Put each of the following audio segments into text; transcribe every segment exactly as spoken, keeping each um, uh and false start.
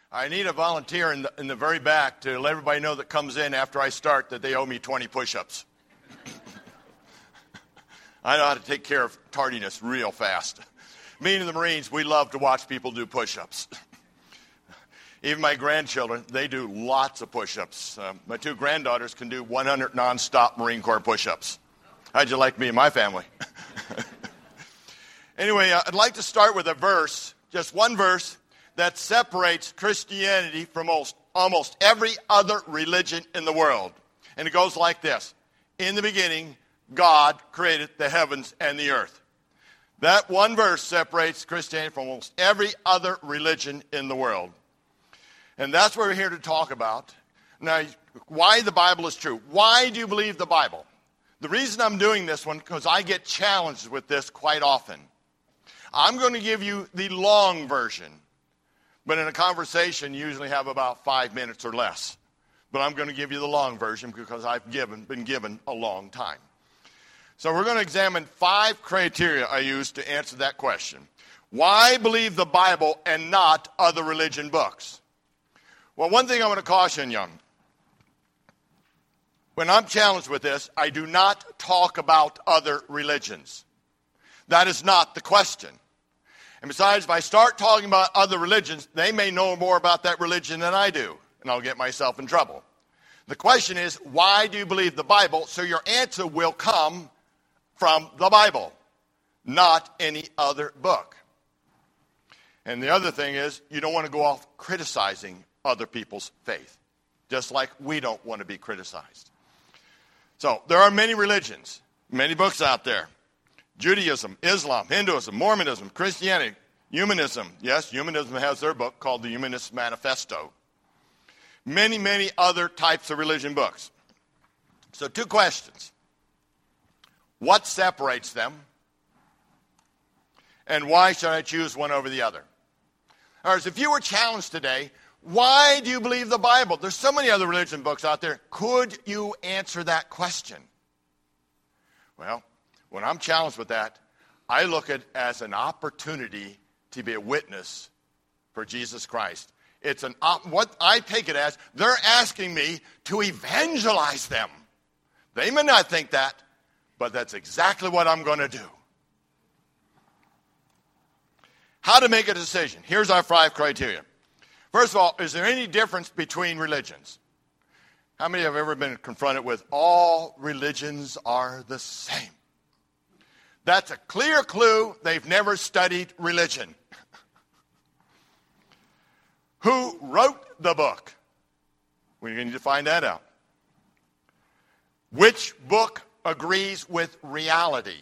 I need a volunteer in the, in the very back to let everybody know that comes in after I start that they owe me twenty push-ups. I know how to take care of tardiness real fast. Me and the Marines, we love to watch people do push-ups. Even my grandchildren, they do lots of push-ups. Uh, my two granddaughters can do one hundred nonstop Marine Corps push-ups. How'd you like me and my family? Anyway, uh, I'd like to start with a verse, just one verse, that separates Christianity from almost, almost every other religion in the world. And it goes like this. In the beginning, God created the heavens and the earth. That one verse separates Christianity from almost every other religion in the world. And that's what we're here to talk about. Now, why the Bible is true. Why do you believe the Bible? The reason I'm doing this one, because I get challenged with this quite often. I'm going to give you the long version. But in a conversation, you usually have about five minutes or less. But I'm going to give you the long version because I've given, been given a long time. So we're going to examine five criteria I use to answer that question. Why believe the Bible and not other religion books? Well, one thing I want to caution you. When I'm challenged with this, I do not talk about other religions. That is not the question. And besides, if I start talking about other religions, they may know more about that religion than I do, and I'll get myself in trouble. The question is, why do you believe the Bible? So your answer will come from the Bible, not any other book. And the other thing is, you don't want to go off criticizing other people's faith, just like we don't want to be criticized. So there are many religions, many books out there. Judaism, Islam, Hinduism, Mormonism, Christianity, Humanism. Yes, Humanism has their book called the Humanist Manifesto. Many, many other types of religion books. So two questions. What separates them? And why should I choose one over the other? Or if you were challenged today, why do you believe the Bible? There's so many other religion books out there. Could you answer that question? Well, when I'm challenged with that, I look at it as an opportunity to be a witness for Jesus Christ. It's an what I take it as, they're asking me to evangelize them. They may not think that, but that's exactly what I'm going to do. How to make a decision. Here's our five criteria. First of all, is there any difference between religions? How many have ever been confronted with all religions are the same? That's a clear clue they've never studied religion. Who wrote the book? We need to find that out. Which book agrees with reality?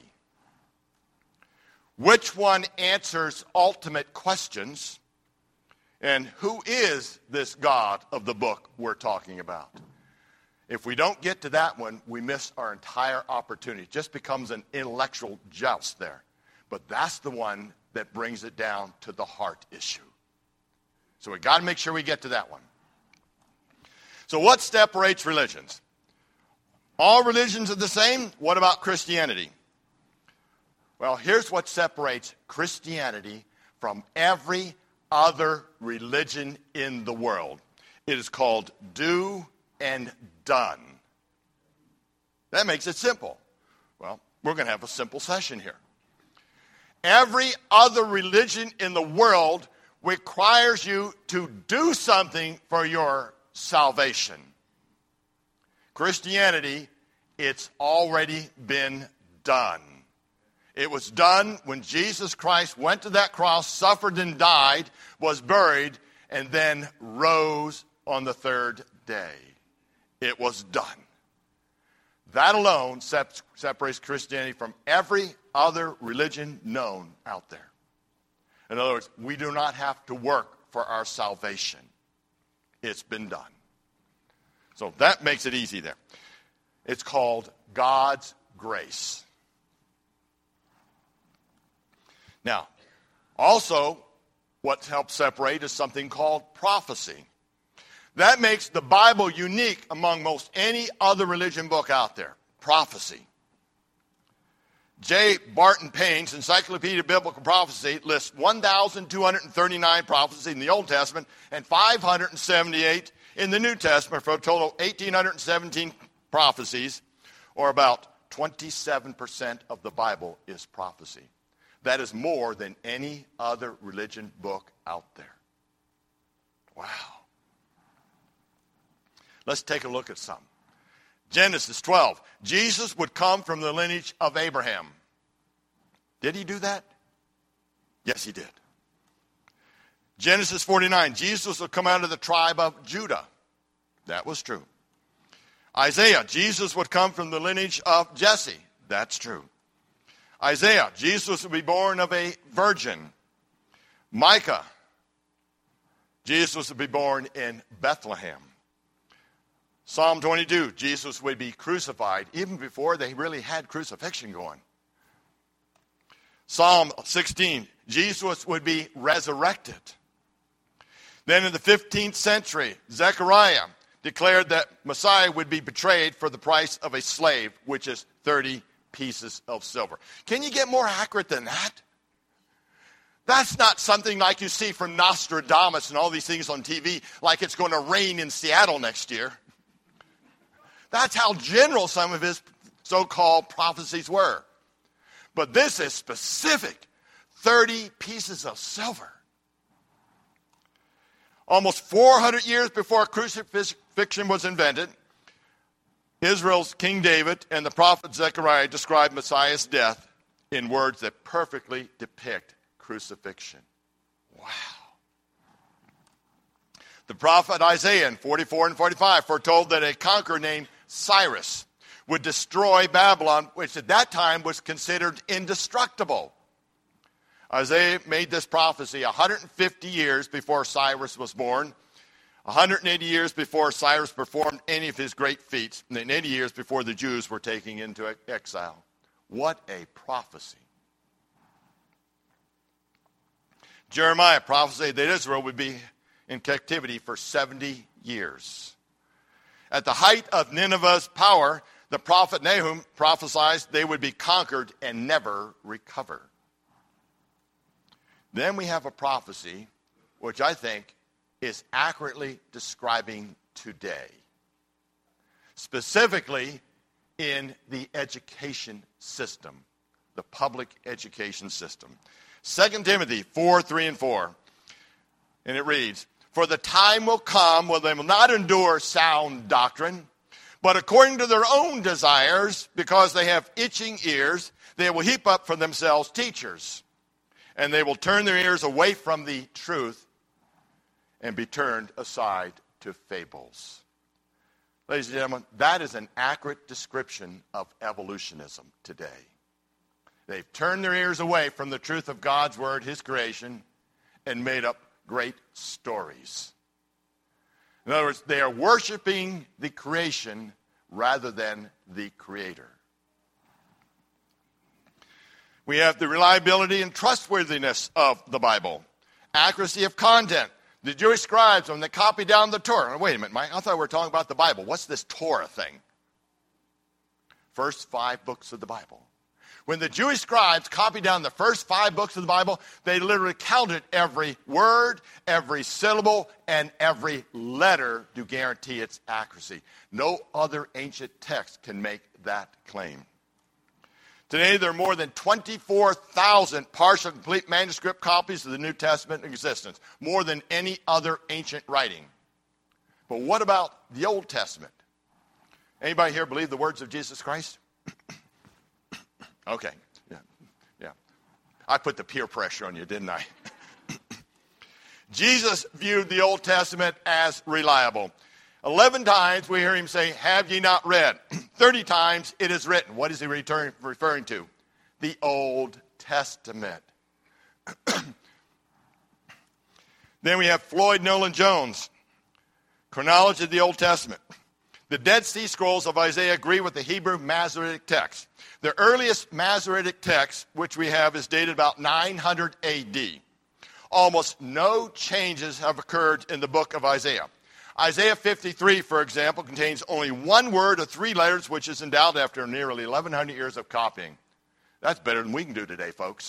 Which one answers ultimate questions? And who is this God of the book we're talking about? If we don't get to that one, we miss our entire opportunity. It just becomes an intellectual joust there. But that's the one that brings it down to the heart issue. So we've got to make sure we get to that one. So what separates religions? All religions are the same. What about Christianity? Well, here's what separates Christianity from every other religion in the world. It is called do and done. That makes it simple. Well, we're going to have a simple session here. Every other religion in the world requires you to do something for your salvation. Christianity, it's already been done. It was done when Jesus Christ went to that cross, suffered and died, was buried, and then rose on the third day. It was done. That alone sep- separates Christianity from every other religion known out there. In other words, we do not have to work for our salvation. It's been done. So that makes it easy there. It's called God's grace. Now, also, what helps separate is something called prophecy. That makes the Bible unique among most any other religion book out there. Prophecy. J. Barton Payne's Encyclopedia of Biblical Prophecy lists one thousand two hundred thirty-nine prophecies in the Old Testament and five hundred seventy-eight in the New Testament for a total of one thousand eight hundred seventeen prophecies, or about twenty-seven percent of the Bible is prophecy. That is more than any other religion book out there. Wow. Let's take a look at some. Genesis twelve. Jesus would come from the lineage of Abraham. Did he do that? Yes, he did. Genesis forty-nine. Jesus would come out of the tribe of Judah. That was true. Isaiah. Jesus would come from the lineage of Jesse. That's true. Isaiah. Jesus would be born of a virgin. Micah. Jesus would be born in Bethlehem. Psalm twenty-two, Jesus would be crucified even before they really had crucifixion going. Psalm sixteen, Jesus would be resurrected. Then in the fifteenth century, Zechariah declared that Messiah would be betrayed for the price of a slave, which is thirty pieces of silver. Can you get more accurate than that? That's not something like you see from Nostradamus and all these things on T V, like it's going to rain in Seattle next year. That's how general some of his so-called prophecies were. But this is specific. thirty pieces of silver. Almost four hundred years before crucifixion was invented, Israel's King David and the prophet Zechariah described Messiah's death in words that perfectly depict crucifixion. Wow. The prophet Isaiah in forty-four and forty-five foretold that a conqueror named Cyrus would destroy Babylon, which at that time was considered indestructible. Isaiah made this prophecy one hundred fifty years before Cyrus was born, one hundred eighty years before Cyrus performed any of his great feats, and then eighty years before the Jews were taken into exile. What a prophecy. Jeremiah prophesied that Israel would be in captivity for seventy years. At the height of Nineveh's power, the prophet Nahum prophesied they would be conquered and never recover. Then we have a prophecy which I think is accurately describing today, specifically in the education system, the public education system. Second Timothy four, three, and four. And it reads, "For the time will come when they will not endure sound doctrine, but according to their own desires, because they have itching ears, they will heap up for themselves teachers, and they will turn their ears away from the truth and be turned aside to fables." Ladies and gentlemen, that is an accurate description of evolutionism today. They've turned their ears away from the truth of God's word, his creation, and made up great stories. In other words, they are worshiping the creation rather than the creator. We have the reliability and trustworthiness of the Bible. Accuracy of content. The Jewish scribes, when they copied down the Torah. Wait a minute, Mike, I thought we were talking about the Bible. What's this Torah thing? First five books of the Bible. When the Jewish scribes copied down the first five books of the Bible, they literally counted every word, every syllable, and every letter to guarantee its accuracy. No other ancient text can make that claim. Today, there are more than twenty-four thousand partial complete manuscript copies of the New Testament in existence, more than any other ancient writing. But what about the Old Testament? Anybody here believe the words of Jesus Christ? Okay, yeah, yeah. I put the peer pressure on you, didn't I? Jesus viewed the Old Testament as reliable. Eleven times we hear him say, "Have ye not read?" Thirty times it is written. What is he return, referring to? The Old Testament. Then we have Floyd Nolan Jones, Chronology of the Old Testament. The Dead Sea Scrolls of Isaiah agree with the Hebrew Masoretic text. The earliest Masoretic text, which we have, is dated about nine hundred A D. Almost no changes have occurred in the book of Isaiah. Isaiah fifty-three, for example, contains only one word of three letters, which is endowed after nearly eleven hundred years of copying. That's better than we can do today, folks.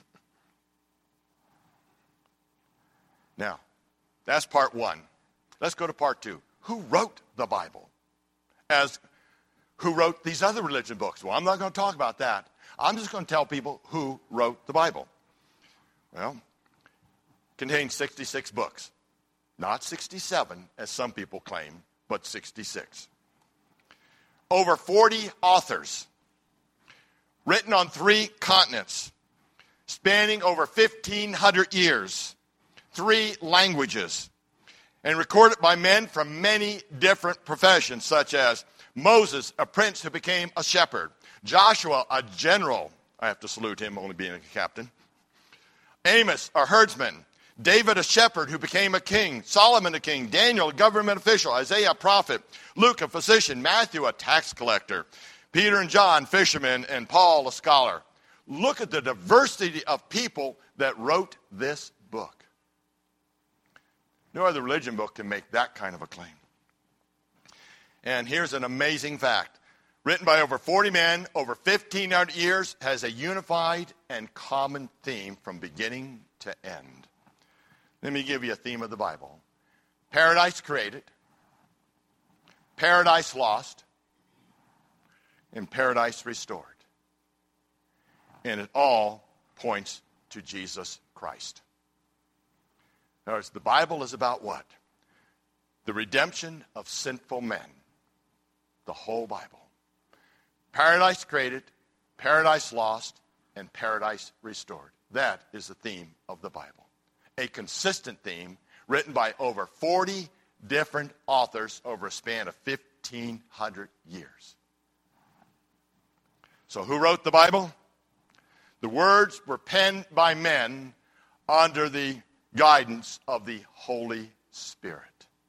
Now, that's part one. Let's go to part two. Who wrote the Bible? As who wrote these other religion books? Well, I'm not going to talk about that. I'm just going to tell people who wrote the Bible. Well, it contains sixty-six books. Not sixty-seven, as some people claim, but sixty-six. Over forty authors, written on three continents, spanning over fifteen hundred years, three languages, and recorded by men from many different professions, such as Moses, a prince who became a shepherd, Joshua, a general. I have to salute him, only being a captain. Amos, a herdsman. David, a shepherd who became a king. Solomon, a king. Daniel, a government official. Isaiah, a prophet. Luke, a physician. Matthew, a tax collector. Peter and John, fishermen. And Paul, a scholar. Look at the diversity of people that wrote this book. No other religion book can make that kind of a claim. And here's an amazing fact. Written by over forty men, over fifteen hundred years, has a unified and common theme from beginning to end. Let me give you a theme of the Bible. Paradise created, paradise lost, and paradise restored. And it all points to Jesus Christ. In other words, the Bible is about what? The redemption of sinful men. The whole Bible. Paradise created, paradise lost, and paradise restored. That is the theme of the Bible. A consistent theme written by over forty different authors over a span of fifteen hundred years. So who wrote the Bible? The words were penned by men under the guidance of the Holy Spirit.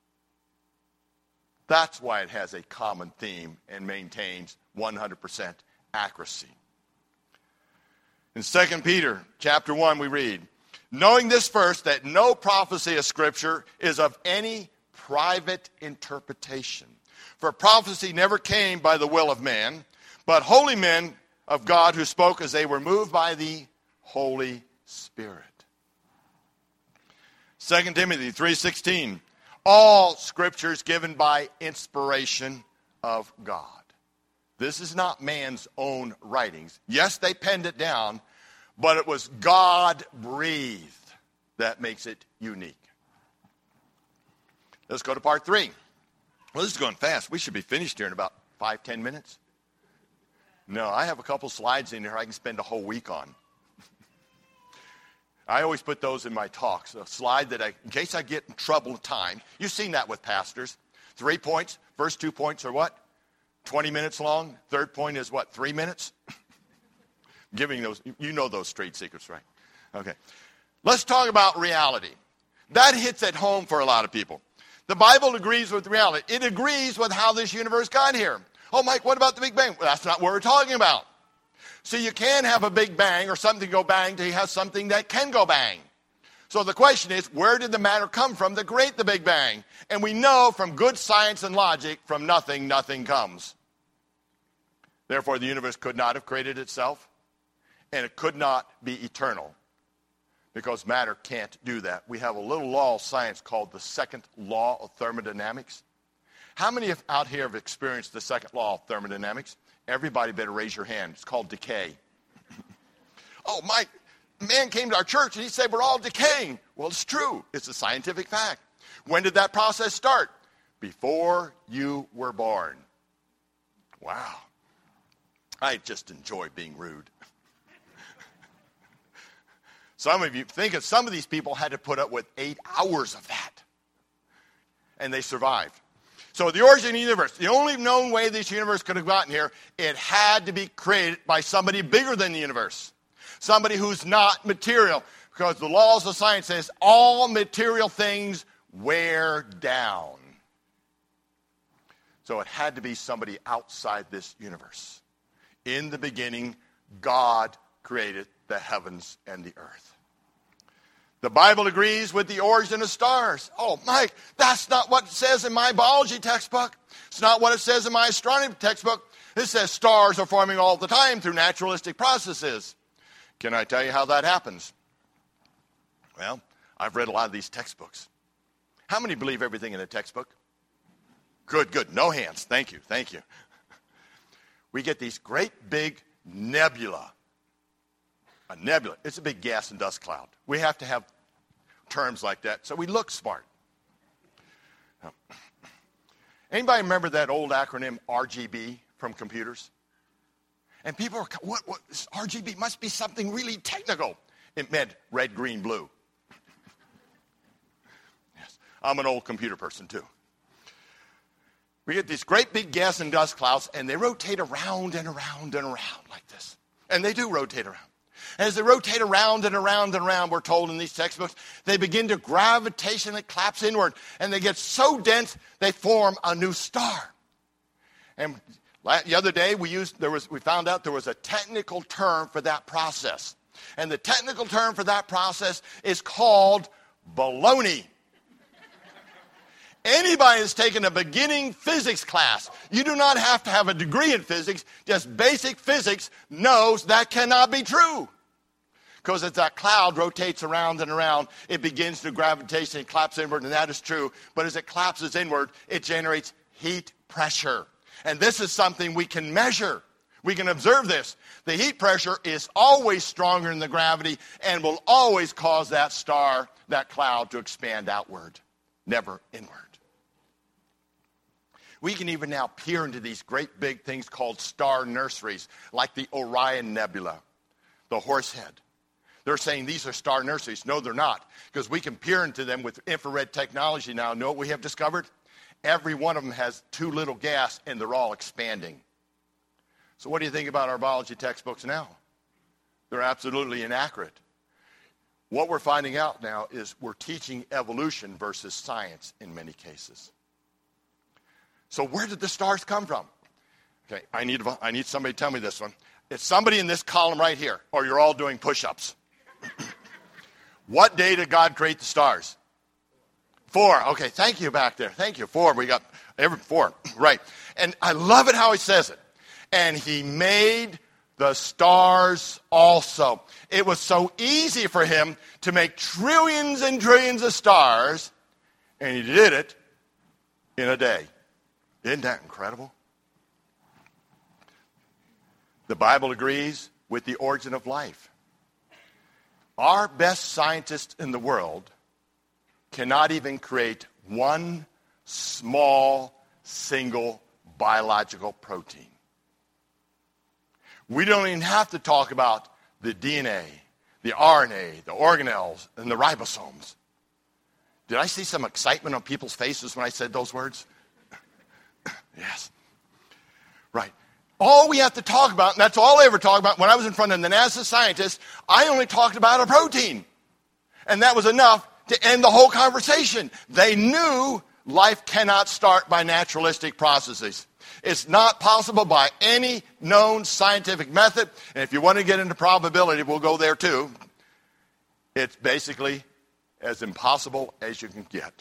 That's why it has a common theme and maintains one hundred percent accuracy. In Second Peter chapter one we read, knowing this first, that no prophecy of Scripture is of any private interpretation. For prophecy never came by the will of man, but holy men of God who spoke as they were moved by the Holy Spirit. Second Timothy three sixteen, all Scripture is given by inspiration of God. This is not man's own writings. Yes, they penned it down, but it was God-breathed. That makes it unique. Let's go to part three. Well, this is going fast. We should be finished here in about five, ten minutes. No, I have a couple slides in here I can spend a whole week on. I always put those in my talks. A slide that I, in case I get in trouble with time. You've seen that with pastors. Three points. First two points are what? twenty minutes long. Third point is what? Three minutes? Giving those, you know those trade secrets, right? Okay. Let's talk about reality. That hits at home for a lot of people. The Bible agrees with reality. It agrees with how this universe got here. Oh, Mike, what about the Big Bang? Well, that's not what we're talking about. So you can have a big bang or something go bang to have something that can go bang. So the question is, where did the matter come from that created the Big Bang? And we know from good science and logic, from nothing, nothing comes. Therefore, the universe could not have created itself, and it could not be eternal, because matter can't do that. We have a little law of science called the second law of thermodynamics. How many of, out here have experienced the second law of thermodynamics? Everybody better raise your hand. It's called decay. Oh, Mike, man came to our church and he said we're all decaying. Well, it's true. It's a scientific fact. When did that process start? Before you were born. Wow. I just enjoy being rude. Some of you think of some of these people had to put up with eight hours of that. And they survived. So the origin of the universe, the only known way this universe could have gotten here, it had to be created by somebody bigger than the universe. Somebody who's not material. Because the laws of science says all material things wear down. So it had to be somebody outside this universe. In the beginning, God created the heavens and the earth. The Bible agrees with the origin of stars. Oh, Mike, that's not what it says in my biology textbook. It's not what it says in my astronomy textbook. It says stars are forming all the time through naturalistic processes. Can I tell you how that happens? Well, I've read a lot of these textbooks. How many believe everything in a textbook? Good, good. No hands. Thank you, thank you. We get these great big nebula. A nebula, it's a big gas and dust cloud. We have to have terms like that so we look smart. Anybody remember that old acronym R G B from computers? And people are, what, what, R G B must be something really technical. It meant red, green, blue. Yes, I'm an old computer person too. We get these great big gas and dust clouds, and they rotate around and around and around like this. And they do rotate around. And as they rotate around and around and around, we're told in these textbooks, they begin to gravitationally collapse inward. And they get so dense, they form a new star. And the other day, we used there was we found out there was a technical term for that process. And the technical term for that process is called baloney. Anybody that's taken a beginning physics class, you do not have to have a degree in physics, just basic physics knows that cannot be true. Because as that cloud rotates around and around, it begins to gravitate and collapse inward, and that is true. But as it collapses inward, it generates heat pressure. And this is something we can measure. We can observe this. The heat pressure is always stronger than the gravity and will always cause that star, that cloud, to expand outward, never inward. We can even now peer into these great big things called star nurseries, like the Orion Nebula, the Horsehead. They're saying these are star nurseries. No, they're not, because we can peer into them with infrared technology now. Know what we have discovered? Every one of them has too little gas, and they're all expanding. So what do you think about our biology textbooks now? They're absolutely inaccurate. What we're finding out now is we're teaching evolution versus science in many cases. So where did the stars come from? Okay, I need, I need somebody to tell me this one. It's somebody in this column right here, or you're all doing push-ups. What day did God create the stars? Four. Okay, thank you back there. Thank you. Four. We got every four. Right. And I love it how he says it. And he made the stars also. It was so easy for him to make trillions and trillions of stars, and he did it in a day. Isn't that incredible? The Bible agrees with the origin of life. Our best scientists in the world cannot even create one small, single biological protein. We don't even have to talk about the D N A, the R N A, the organelles, and the ribosomes. Did I see some excitement on people's faces when I said those words? Yes. Right. All we have to talk about, and that's all I ever talked about, when I was in front of the NASA scientists, I only talked about a protein. And that was enough to end the whole conversation. They knew life cannot start by naturalistic processes. It's not possible by any known scientific method. And if you want to get into probability, we'll go there too. It's basically as impossible as you can get.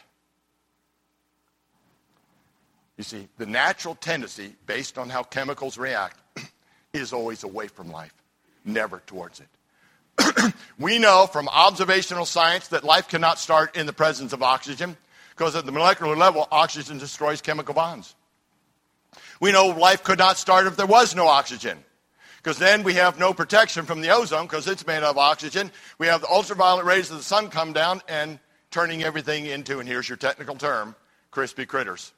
You see, the natural tendency, based on how chemicals react, is always away from life, never towards it. We know from observational science that life cannot start in the presence of oxygen, because at the molecular level, oxygen destroys chemical bonds. We know life could not start if there was no oxygen, because then we have no protection from the ozone, because it's made of oxygen. We have the ultraviolet rays of the sun come down and turning everything into, and here's your technical term, crispy critters.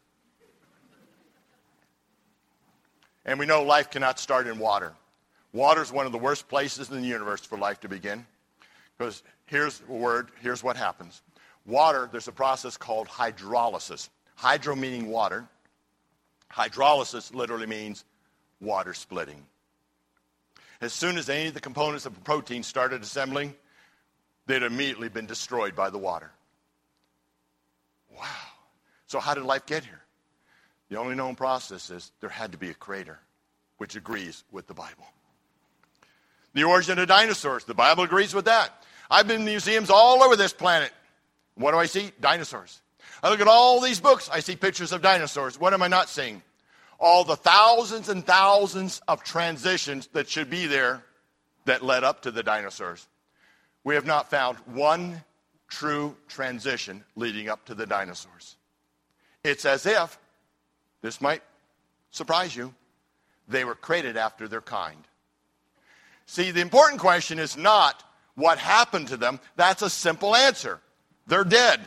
And we know life cannot start in water. Water is one of the worst places in the universe for life to begin. Because here's the word, here's what happens. Water, there's a process called hydrolysis. Hydro meaning water. Hydrolysis literally means water splitting. As soon as any of the components of a protein started assembling, they'd immediately been destroyed by the water. Wow. So how did life get here? The only known process is there had to be a creator, which agrees with the Bible. The origin of dinosaurs, the Bible agrees with that. I've been in museums all over this planet. What do I see? Dinosaurs. I look at all these books, I see pictures of dinosaurs. What am I not seeing? all the thousands and thousands of transitions that should be there that led up to the dinosaurs, we have not found one true transition leading up to the dinosaurs. It's as if, this might surprise you, they were created after their kind. See, the important question is not what happened to them. That's a simple answer. They're dead.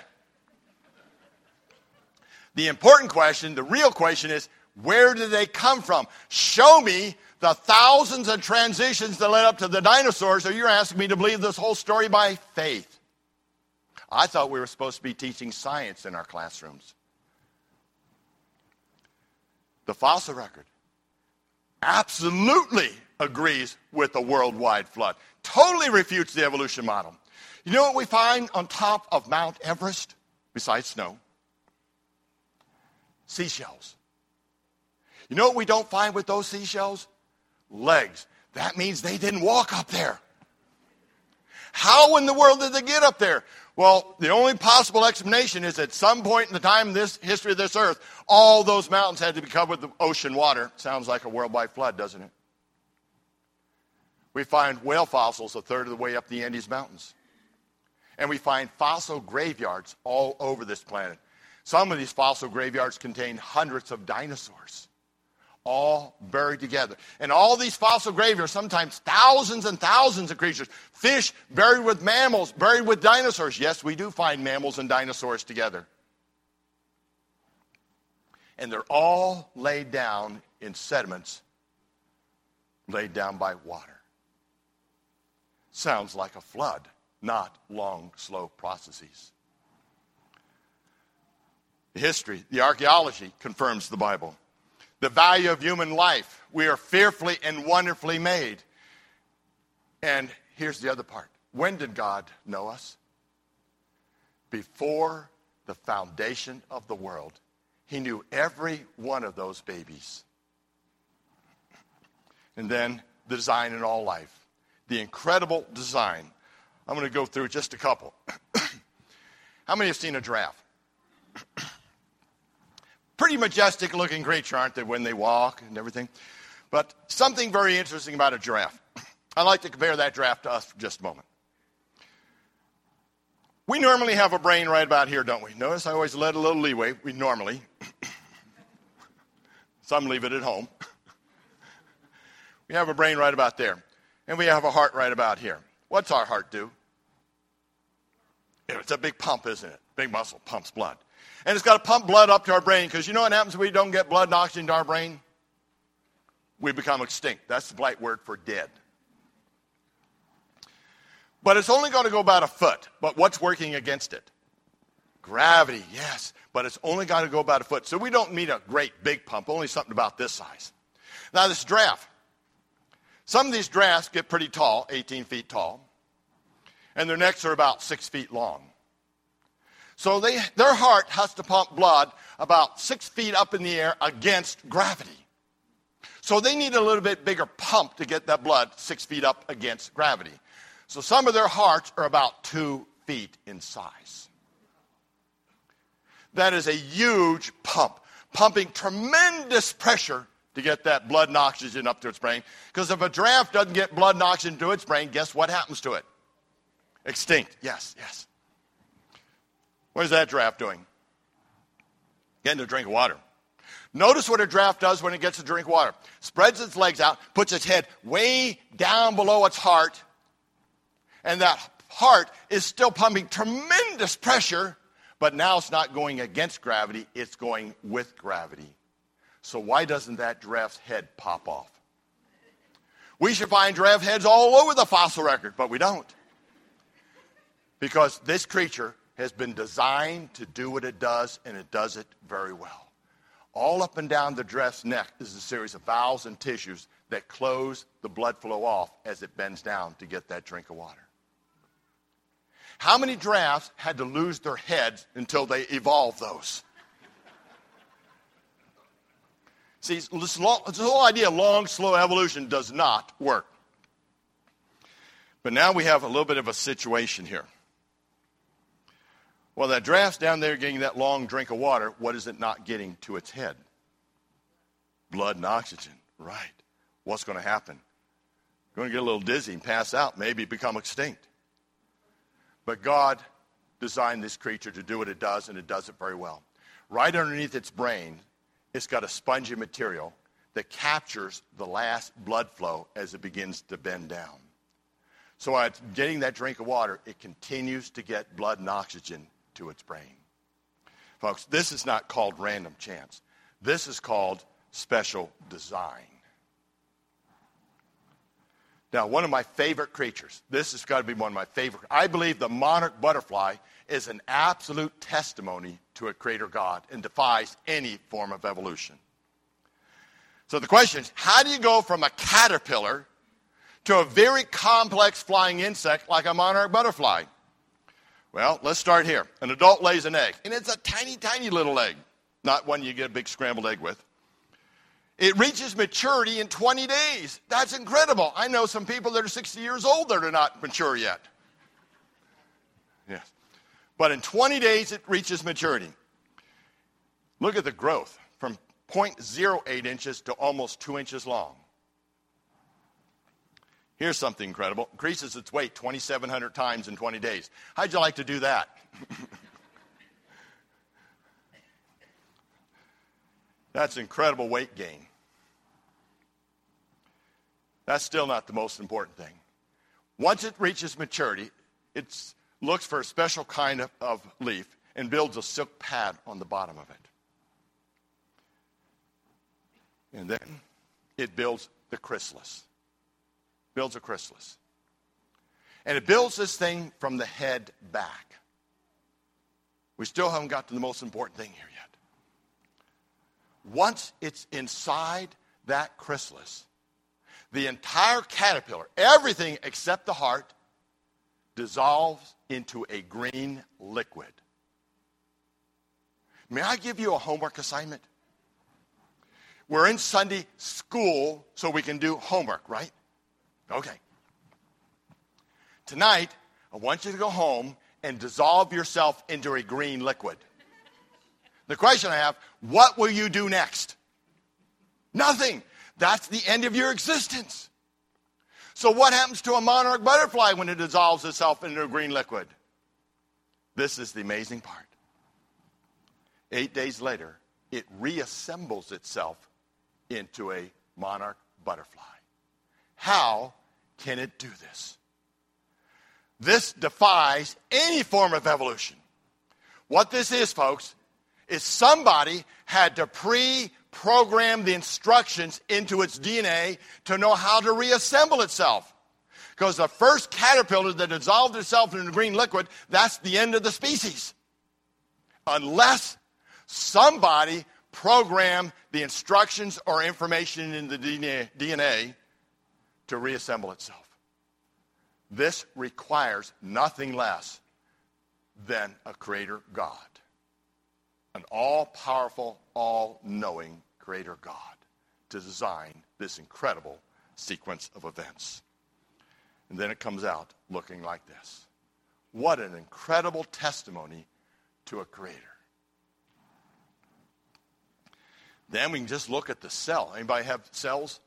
The important question, the real question is, where did they come from? Show me the thousands of transitions that led up to the dinosaurs, or you're asking me to believe this whole story by faith. I thought we were supposed to be teaching science in our classrooms. The fossil record absolutely agrees with the worldwide flood. Totally refutes the evolution model. You know what we find on top of Mount Everest, besides snow? Seashells. You know what we don't find with those seashells? Legs. That means they didn't walk up there. How in the world did they get up there? Well, the only possible explanation is at some point in the time in this history of this earth, all those mountains had to be covered with ocean water. Sounds like a worldwide flood, doesn't it? We find whale fossils a third of the way up the Andes Mountains. And we find fossil graveyards all over this planet. Some of these fossil graveyards contain hundreds of dinosaurs, all buried together. And all these fossil graveyards, sometimes thousands and thousands of creatures. Fish buried with mammals, buried with dinosaurs. Yes, we do find mammals and dinosaurs together. And they're all laid down in sediments laid down by water. Sounds like a flood, not long, slow processes. The history, the archaeology confirms the Bible. The value of human life. We are fearfully and wonderfully made. And here's the other part. When did God know us? Before the foundation of the world. He knew every one of those babies. And then the design in all life. The incredible design. I'm going to go through just a couple. How many have seen a giraffe? Pretty majestic looking creature, aren't they, when they walk and everything? But something very interesting about a giraffe. I'd like to compare that giraffe to us for just a moment. We normally have a brain right about here, don't we? Notice I always let a little leeway. We normally. Some leave it at home. We have a brain right about there. And we have a heart right about here. What's our heart do? It's a big pump, isn't it? Big muscle, pumps blood. And it's got to pump blood up to our brain, because you know what happens when we don't get blood and oxygen to our brain? We become extinct. That's the polite word for dead. But it's only going to go about a foot. But what's working against it? Gravity, yes. But it's only got to go about a foot. So we don't need a great big pump, only something about this size. Now this giraffe. Some of these giraffes get pretty tall, eighteen feet tall. And their necks are about six feet long. So they, their heart has to pump blood about six feet up in the air against gravity. So they need a little bit bigger pump to get that blood six feet up against gravity. So some of their hearts are about two feet in size. That is a huge pump, pumping tremendous pressure to get that blood and oxygen up to its brain. Because if a giraffe doesn't get blood and oxygen to its brain, guess what happens to it? Extinct. Yes, yes. What is that giraffe doing? Getting a drink of water. Notice what a giraffe does when it gets a drink of water. Spreads its legs out, puts its head way down below its heart, and that heart is still pumping tremendous pressure, but now it's not going against gravity, it's going with gravity. So why doesn't that giraffe's head pop off? We should find giraffe heads all over the fossil record, but we don't. Because this creature has been designed to do what it does, and it does it very well. All up and down the giraffe's neck is a series of valves and tissues that close the blood flow off as it bends down to get that drink of water. How many giraffes had to lose their heads until they evolved those? See, this, long, this whole idea of long, slow evolution does not work. But now we have a little bit of a situation here. Well, that giraffe's down there getting that long drink of water. What is it not getting to its head? Blood and oxygen, right. What's going to happen? Going to get a little dizzy and pass out, maybe become extinct. But God designed this creature to do what it does, and it does it very well. Right underneath its brain, it's got a spongy material that captures the last blood flow as it begins to bend down. So while it's getting that drink of water, it continues to get blood and oxygen to its brain. Folks, this is not called random chance. This is called special design. Now, one of my favorite creatures, this has got to be one of my favorite. I believe the monarch butterfly is an absolute testimony to a creator God and defies any form of evolution. So the question is, how do you go from a caterpillar to a very complex flying insect like a monarch butterfly? Well, let's start here. An adult lays an egg, and it's a tiny, tiny little egg, not one you get a big scrambled egg with. It reaches maturity in twenty days. That's incredible. I know some people that are sixty years old that are not mature yet. Yes. But in twenty days, it reaches maturity. Look at the growth from zero point zero eight inches to almost two inches long. Here's something incredible. Increases its weight twenty-seven hundred times in twenty days. How'd you like to do that? That's incredible weight gain. That's still not the most important thing. Once it reaches maturity, it looks for a special kind of, of leaf and builds a silk pad on the bottom of it. And then it builds the chrysalis. Builds a chrysalis. And it builds this thing from the head back. We still haven't got to the most important thing here yet. Once it's inside that chrysalis, the entire caterpillar, everything except the heart, dissolves into a green liquid. May I give you a homework assignment? We're in Sunday school, so we can do homework, right? Okay. Tonight, I want you to go home and dissolve yourself into a green liquid. The question I have, what will you do next? Nothing. That's the end of your existence. So what happens to a monarch butterfly when it dissolves itself into a green liquid? This is the amazing part. Eight days later, it reassembles itself into a monarch butterfly. How can it do this? This defies any form of evolution. What this is, folks, is somebody had to pre-program the instructions into its D N A to know how to reassemble itself. Because the first caterpillar that dissolved itself in a green liquid, that's the end of the species. Unless somebody programmed the instructions or information in the D N A to reassemble itself. This requires nothing less than a creator God. An all-powerful, all-knowing creator God to design this incredible sequence of events. And then it comes out looking like this. What an incredible testimony to a creator. Then we can just look at the cell. Anybody have cells?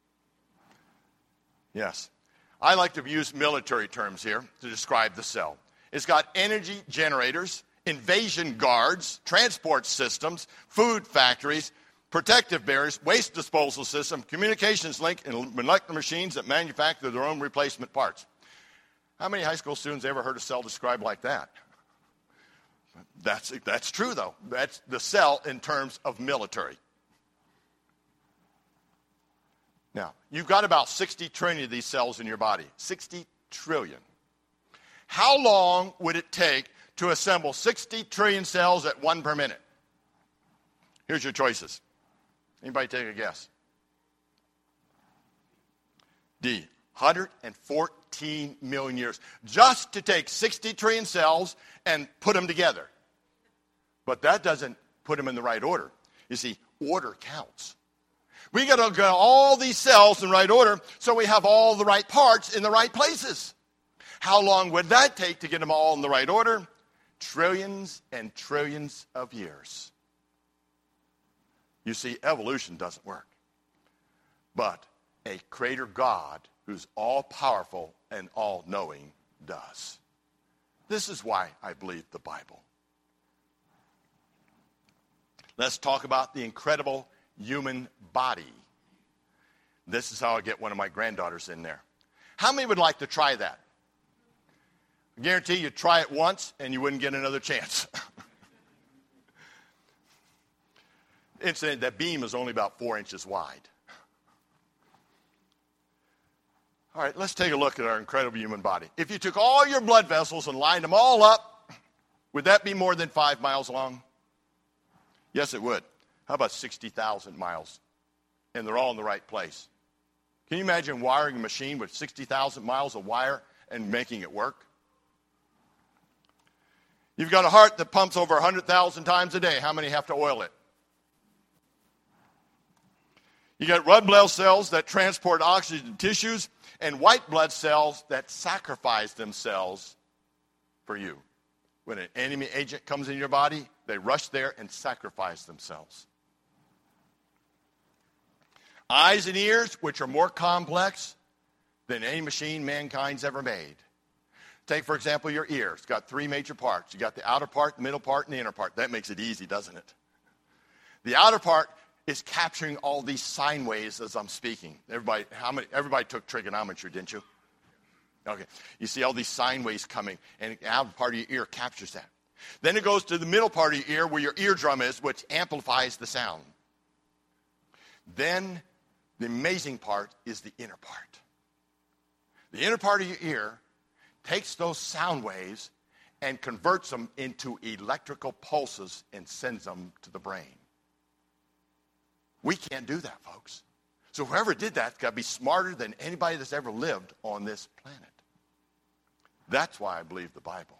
Yes. I like to use military terms here to describe the cell. It's got energy generators, invasion guards, transport systems, food factories, protective barriers, waste disposal system, communications link, and molecular machines that manufacture their own replacement parts. How many high school students ever heard a cell described like that? That's, that's true, though. That's the cell in terms of military. Now, you've got about sixty trillion of these cells in your body. sixty trillion. How long would it take to assemble sixty trillion cells at one per minute? Here's your choices. Anybody take a guess? D, one hundred fourteen million years. Just to take sixty trillion cells and put them together. But that doesn't put them in the right order. You see, order counts. We got to get all these cells in the right order so we have all the right parts in the right places. How long would that take to get them all in the right order? Trillions and trillions of years. You see, evolution doesn't work. but a creator God who's all-powerful and all-knowing does. This is why I believe the Bible. Let's talk about the incredible human body. This is how I get one of my granddaughters in there. How many would like to try that? I guarantee you'd try it once and you wouldn't get another chance. Incident, that beam is only about four inches wide. All right, let's take a look at our incredible human body. If you took all your blood vessels and lined them all up, would that be more than five miles long? Yes, it would. How about sixty thousand miles? And they're all in the right place. Can you imagine wiring a machine with sixty thousand miles of wire and making it work? You've got a heart that pumps over one hundred thousand times a day. How many have to oil it? You got red blood cells that transport oxygen to tissues and white blood cells that sacrifice themselves for you. When an enemy agent comes in your body, they rush there and sacrifice themselves. Eyes and ears, which are more complex than any machine mankind's ever made. Take, for example, your ear. It's got three major parts. You got the outer part, the middle part, and the inner part. That makes it easy, doesn't it? The outer part is capturing all these sine waves as I'm speaking. Everybody, how many? Everybody took trigonometry, didn't you? Okay. You see all these sine waves coming, and the outer part of your ear captures that. Then it goes to the middle part of your ear where your eardrum is, which amplifies the sound. Then the amazing part is the inner part. The inner part of your ear takes those sound waves and converts them into electrical pulses and sends them to the brain. We can't do that, folks. So whoever did that's got to be smarter than anybody that's ever lived on this planet. That's why I believe the Bible.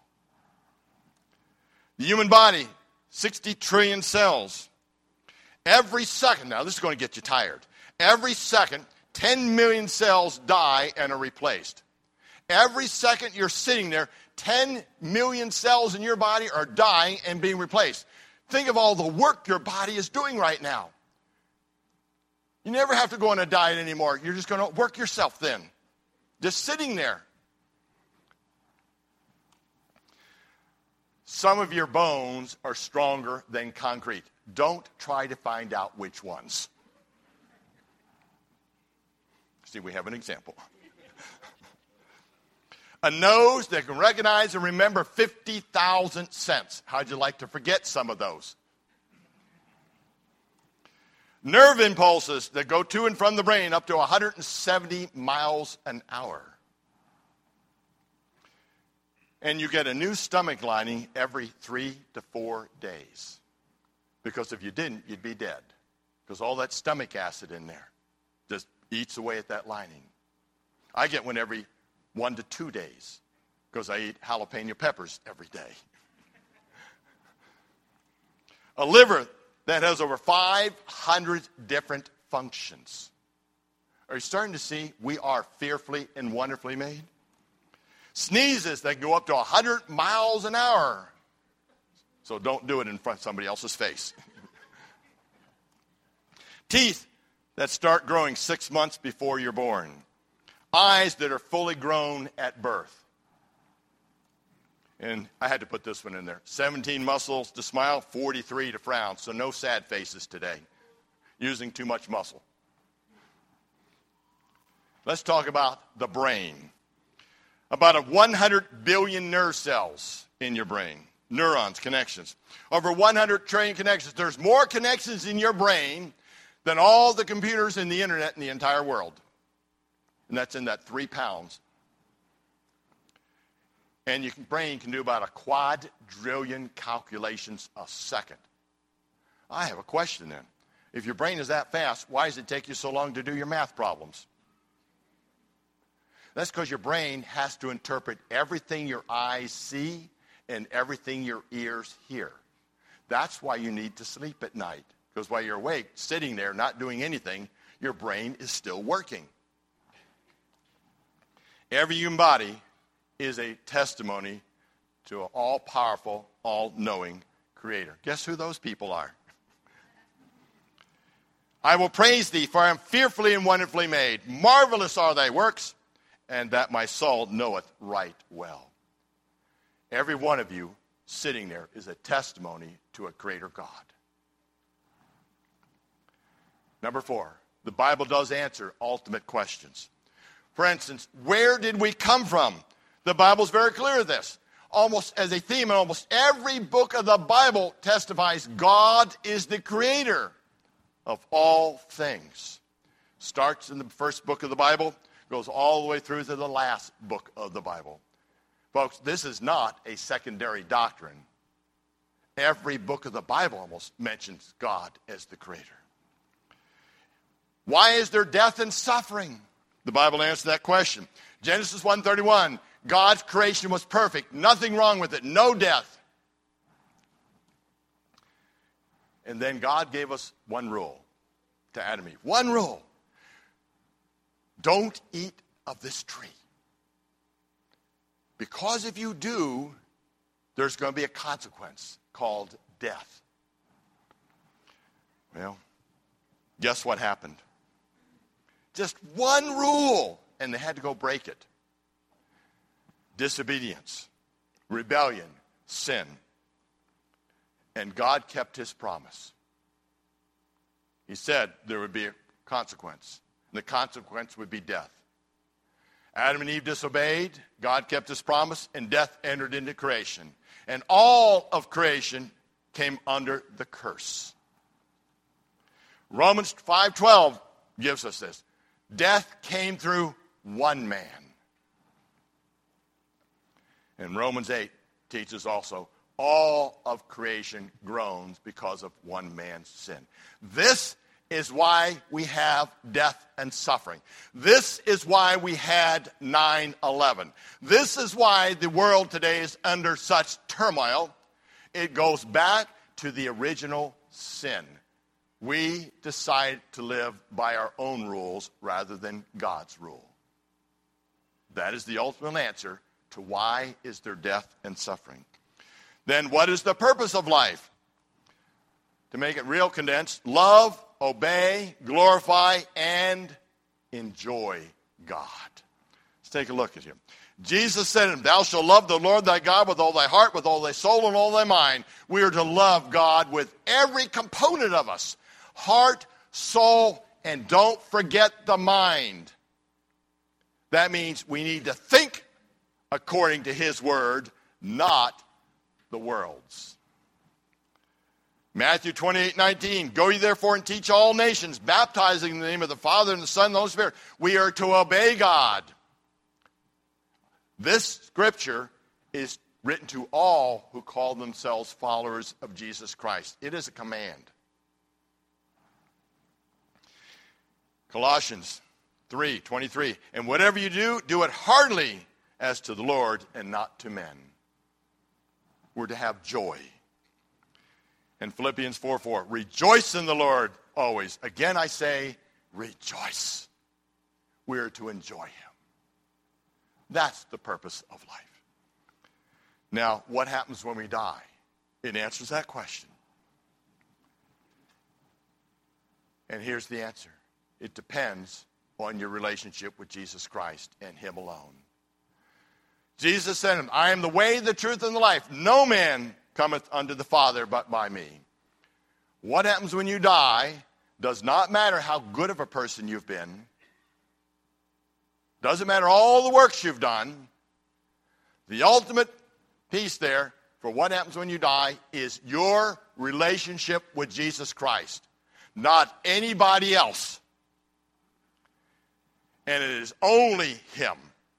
The human body, sixty trillion cells. Every second, now this is going to get you tired. Every second, ten million cells die and are replaced. Every second you're sitting there, ten million cells in your body are dying and being replaced. Think of all the work your body is doing right now. You never have to go on a diet anymore. You're just going to work yourself thin. Just sitting there. Some of your bones are stronger than concrete. Don't try to find out which ones. See, we have an example. A nose that can recognize and remember fifty thousand scents. How'd you like to forget some of those? Nerve impulses that go to and from the brain up to one hundred seventy miles an hour. And you get a new stomach lining every three to four days. Because if you didn't, you'd be dead. Because all that stomach acid in there just eats away at that lining. I get one every one to two days because I eat jalapeno peppers every day. A liver that has over five hundred different functions. Are you starting to see we are fearfully and wonderfully made? Sneezes that go up to one hundred miles an hour. So don't do it in front of somebody else's face. Teeth that start growing six months before you're born. Eyes that are fully grown at birth. And I had to put this one in there. seventeen muscles to smile, forty-three to frown. So no sad faces today. Using too much muscle. Let's talk about the brain. About a one hundred billion nerve cells in your brain. Neurons, connections. Over one hundred trillion connections. There's more connections in your brain than all the computers and the internet in the entire world. And that's in that three pounds. And your brain can do about a quadrillion calculations a second. I have a question then. If your brain is that fast, why does it take you so long to do your math problems? That's because your brain has to interpret everything your eyes see and everything your ears hear. That's why you need to sleep at night. Because while you're awake, sitting there, not doing anything, your brain is still working. Every human body is a testimony to an all-powerful, all-knowing Creator. Guess who those people are? I will praise thee, for I am fearfully and wonderfully made. Marvelous are thy works, and that my soul knoweth right well. Every one of you sitting there is a testimony to a greater God. Number four, the Bible does answer ultimate questions. For instance, where did we come from? The Bible's very clear of this. Almost as a theme in almost every book of the Bible testifies God is the creator of all things. Starts in the first book of the Bible, goes all the way through to the last book of the Bible. Folks, this is not a secondary doctrine. Every book of the Bible almost mentions God as the creator. Why is there death and suffering? The Bible answers that question. Genesis one thirty-one, God's creation was perfect. Nothing wrong with it. No death. And then God gave us one rule to Adam and Eve. One rule. Don't eat of this tree. Because if you do, there's going to be a consequence called death. Well, guess what happened? Just one rule, and they had to go break it. Disobedience, rebellion, sin. And God kept his promise. He said there would be a consequence, and the consequence would be death. Adam and Eve disobeyed, God kept his promise, and death entered into creation. And all of creation came under the curse. Romans five twelve gives us this. Death came through one man. And Romans eight teaches also, all of creation groans because of one man's sin. This is why we have death and suffering. This is why we had nine eleven. This is why the world today is under such turmoil. It goes back to the original sin. We decide to live by our own rules rather than God's rule. That is the ultimate answer to why is there death and suffering. Then what is the purpose of life? To make it real condensed, love, obey, glorify, and enjoy God. Let's take a look at him. Jesus said to him, thou shalt love the Lord thy God with all thy heart, with all thy soul, and all thy mind. We are to love God with every component of us. Heart, soul, and don't forget the mind. That means we need to think according to his word, not the world's. Matthew twenty-eight nineteen, go ye therefore and teach all nations, baptizing in the name of the Father and the Son and the Holy Spirit. We are to obey God. This scripture is written to all who call themselves followers of Jesus Christ. It is a command. Colossians three twenty-three, and whatever you do, do it heartily as to the Lord and not to men. We're to have joy. And Philippians four four, rejoice in the Lord always. Again I say, rejoice. We're to enjoy him. That's the purpose of life. Now, what happens when we die? It answers that question. And here's the answer. It depends on your relationship with Jesus Christ and him alone. Jesus said to him, I am the way, the truth, and the life. No man cometh unto the Father but by me. What happens when you die does not matter how good of a person you've been. Doesn't matter all the works you've done. The ultimate piece there for what happens when you die is your relationship with Jesus Christ, not anybody else. And it is only him.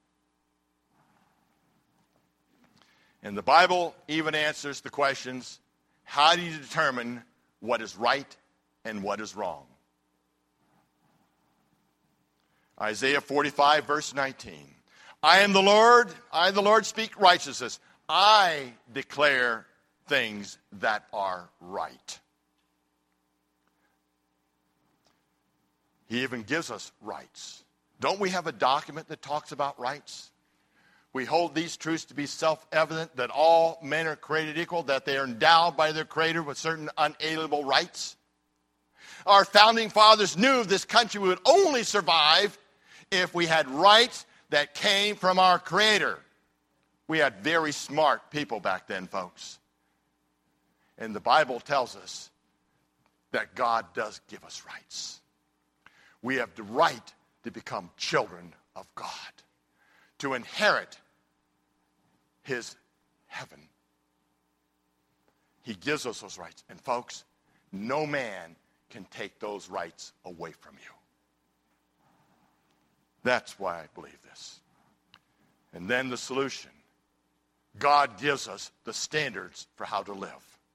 And the Bible even answers the questions, how do you determine what is right and what is wrong? Isaiah forty-five, verse nineteen. I am the Lord, I the Lord speak righteousness. I declare things that are right. He even gives us rights. Don't we have a document that talks about rights? We hold these truths to be self-evident, that all men are created equal, that they are endowed by their Creator with certain unalienable rights. our founding fathers knew this country would only survive if we had rights that came from our Creator. We had very smart people back then, folks. And the Bible tells us that God does give us rights. We have the right to become children of God, to inherit His heaven. He gives us those rights. And folks, no man can take those rights away from you. That's why I believe this. And then the solution. God gives us the standards for how to live.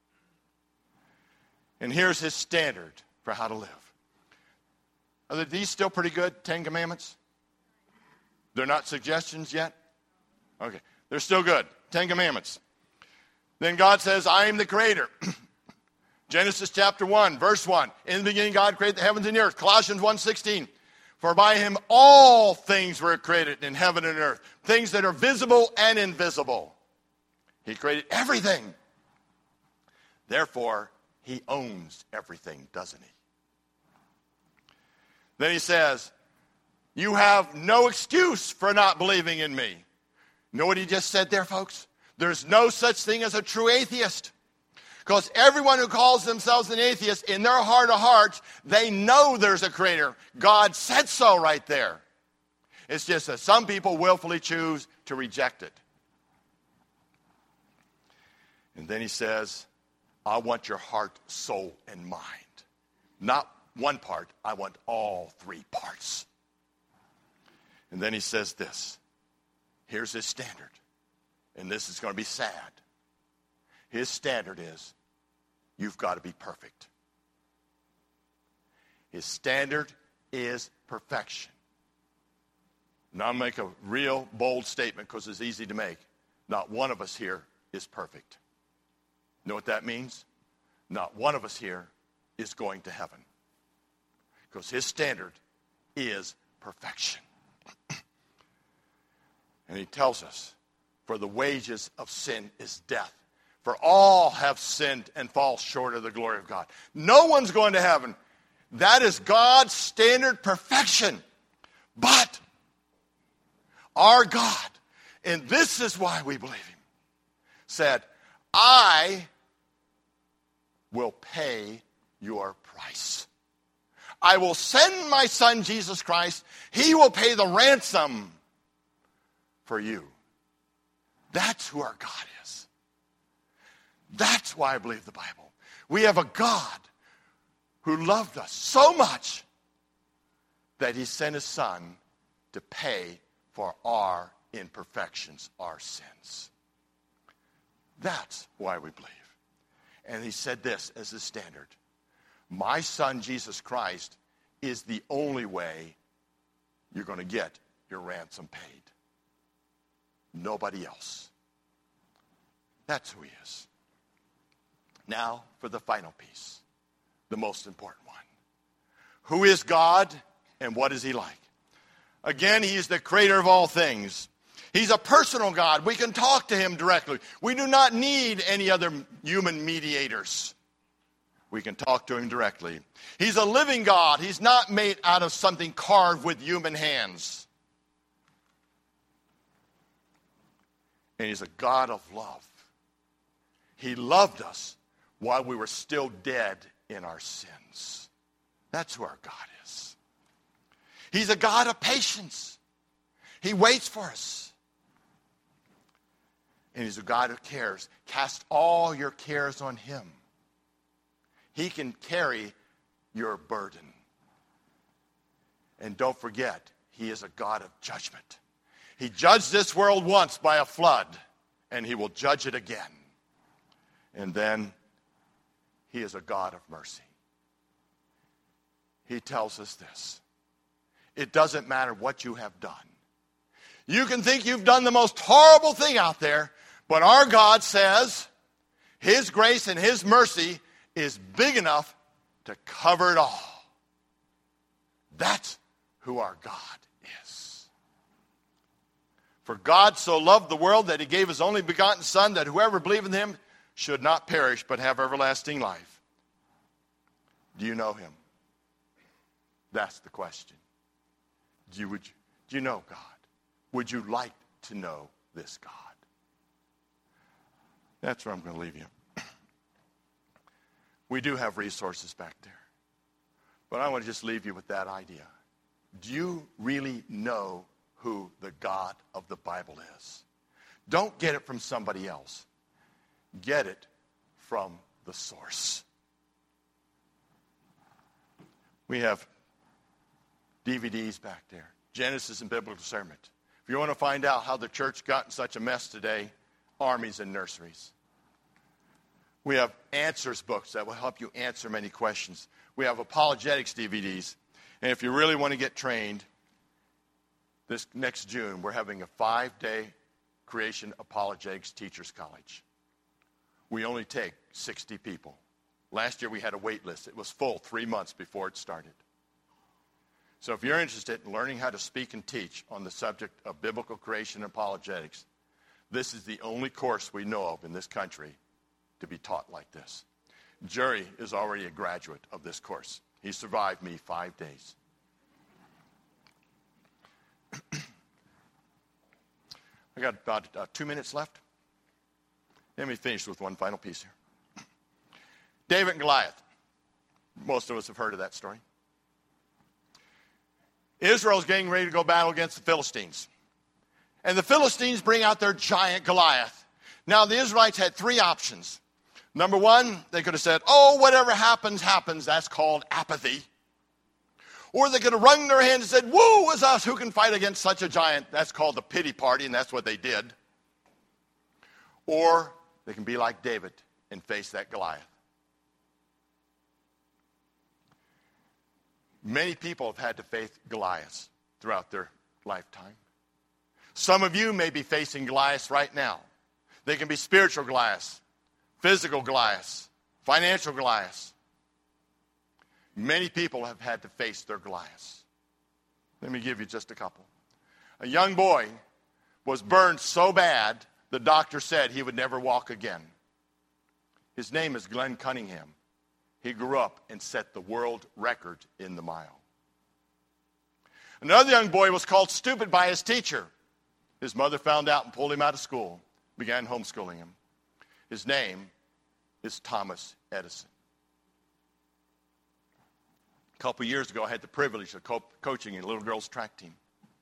And here's His standard for how to live. Are these still pretty good, Ten Commandments? They're not suggestions yet? Okay, they're still good. Ten Commandments. Then God says, I am the Creator. Genesis chapter one, verse one. In the beginning God created the heavens and the earth. Colossians one sixteen. For by Him all things were created in heaven and earth. Things that are visible and invisible. He created everything. Therefore, He owns everything, doesn't He? Then He says, you have no excuse for not believing in me. You know what He just said there, folks? There's no such thing as a true atheist. Because everyone who calls themselves an atheist, in their heart of hearts, they know there's a Creator. God said so right there. It's just that some people willfully choose to reject it. And then He says, I want your heart, soul, and mind. Not one part, I want all three parts. And then He says this. Here's His standard. And this is going to be sad. His standard is, you've got to be perfect. His standard is perfection. Now I'll make a real bold statement because it's easy to make. Not one of us here is perfect. You know what that means? Not one of us here is going to heaven. Because His standard is perfection. And He tells us, for the wages of sin is death. For all have sinned and fall short of the glory of God. No one's going to heaven. That is God's standard perfection. But our God, and this is why we believe Him, said, I will pay your price. I will send my Son, Jesus Christ. He will pay the ransom for you. That's who our God is. That's why I believe the Bible. We have a God who loved us so much that He sent His Son to pay for our imperfections, our sins. That's why we believe. And He said this as His standard. My Son, Jesus Christ, is the only way you're going to get your ransom paid. Nobody else. That's who He is. Now for the final piece, the most important one. Who is God and what is He like? Again, He is the Creator of all things. He's a personal God. We can talk to Him directly. We do not need any other human mediators. We can talk to Him directly. He's a living God. He's not made out of something carved with human hands. And He's a God of love. He loved us while we were still dead in our sins. That's who our God is. He's a God of patience. He waits for us. And He's a God who cares. Cast all your cares on Him. He can carry your burden. And don't forget, He is a God of judgment. He judged this world once by a flood, and He will judge it again. And then He is a God of mercy. He tells us this. It doesn't matter what you have done. You can think you've done the most horrible thing out there, but our God says His grace and His mercy is big enough to cover it all. That's who our God is. For God so loved the world that He gave His only begotten Son, that whoever believes in Him should not perish but have everlasting life. Do you know Him? That's the question. Do you, would you, do you know God? Would you like to know this God? That's where I'm going to leave you. We do have resources back there. But I want to just leave you with that idea. Do you really know who the God of the Bible is? Don't get it from somebody else. Get it from the source. We have D V Ds back there. Genesis and Biblical Discernment. If you want to find out how the church got in such a mess today, armies and nurseries. We have answers books that will help you answer many questions. We have apologetics D V Ds. And if you really want to get trained, this next June, we're having a five-day Creation Apologetics Teachers College. We only take sixty people. Last year we had a wait list. It was full three months before it started. So if you're interested in learning how to speak and teach on the subject of biblical creation and apologetics, this is the only course we know of in this country to be taught like this. Jerry is already a graduate of this course. He survived me five days. I got about uh, two minutes left. Let me finish with one final piece here. David and Goliath. Most of us have heard of that story. Israel's getting ready to go battle against the Philistines. And the Philistines bring out their giant Goliath. Now, the Israelites had three options. Number one, they could have said, oh, whatever happens, happens. That's called apathy. Or they could have wrung their hands and said, woe is us, who can fight against such a giant? That's called the pity party, and that's what they did. Or they can be like David and face that Goliath. Many people have had to face Goliaths throughout their lifetime. Some of you may be facing Goliaths right now. They can be spiritual Goliaths, physical Goliaths, financial Goliaths. Many people have had to face their Goliaths. Let me give you just a couple. A young boy was burned so bad, the doctor said he would never walk again. His name is Glenn Cunningham. He grew up and set the world record in the mile. Another young boy was called stupid by his teacher. His mother found out and pulled him out of school, began homeschooling him. His name is Thomas Edison. A couple years ago, I had the privilege of co- coaching a little girls' track team.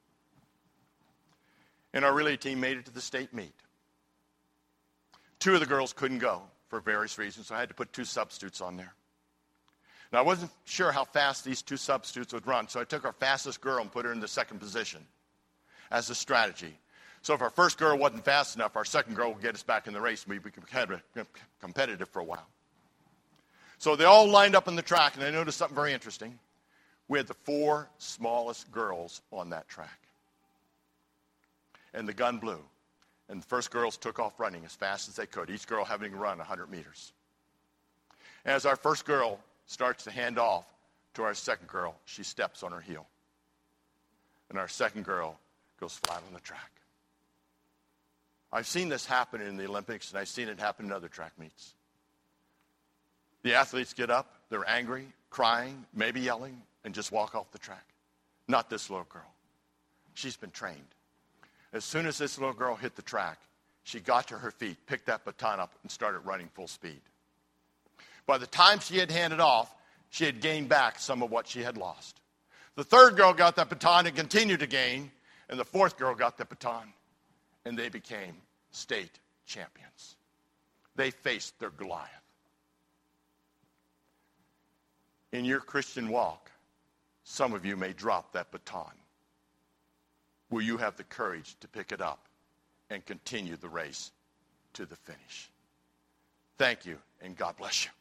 And our relay team made it to the state meet. Two of the girls couldn't go for various reasons, so I had to put two substitutes on there. Now, I wasn't sure how fast these two substitutes would run, so I took our fastest girl and put her in the second position as a strategy. So if our first girl wasn't fast enough, our second girl would get us back in the race, and we'd be competitive for a while. So they all lined up on the track, and I noticed something very interesting. We had the four smallest girls on that track. And the gun blew, and the first girls took off running as fast as they could, each girl having to run one hundred meters. As our first girl starts to hand off to our second girl, she steps on her heel. And our second girl goes flat on the track. I've seen this happen in the Olympics, and I've seen it happen in other track meets. The athletes get up, they're angry, crying, maybe yelling, and just walk off the track. Not this little girl. She's been trained. As soon as this little girl hit the track, she got to her feet, picked that baton up, and started running full speed. By the time she had handed off, she had gained back some of what she had lost. The third girl got that baton and continued to gain, and the fourth girl got the baton, and they became state champions. They faced their Goliath. In your Christian walk, some of you may drop that baton. Will you have the courage to pick it up and continue the race to the finish? Thank you, and God bless you.